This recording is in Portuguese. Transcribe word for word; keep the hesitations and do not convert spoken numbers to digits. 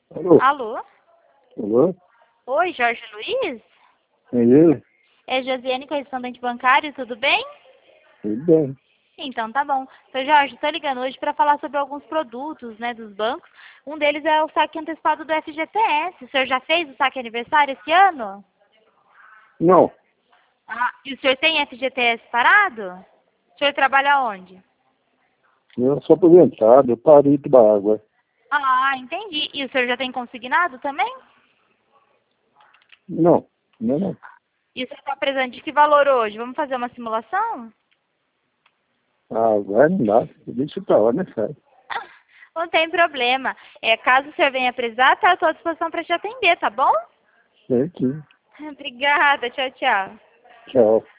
Alô? Alô? Alô? Oi, Jorge Luiz? É ele? É Josiane, correspondente bancário, tudo bem? Tudo bem. Então tá bom. Seu Jorge, estou ligando hoje para falar sobre alguns produtos, né, dos bancos. Um deles é o saque antecipado do F G T S. O senhor já fez o saque aniversário esse ano? Não, Ah, e o senhor tem F G T S parado? O senhor trabalha onde? eu sou aposentado, eu parei de tomar água. Ah, entendi. E o senhor já tem consignado também? Não, não, não. E o senhor está precisando de que valor hoje? Vamos fazer uma simulação? Ah, agora não dá. Deixa pra lá, né, sai. Não tem problema. É, caso o senhor venha precisar, está à sua disposição para te atender, tá bom? Certinho. Obrigada. Tchau, tchau. Tchau.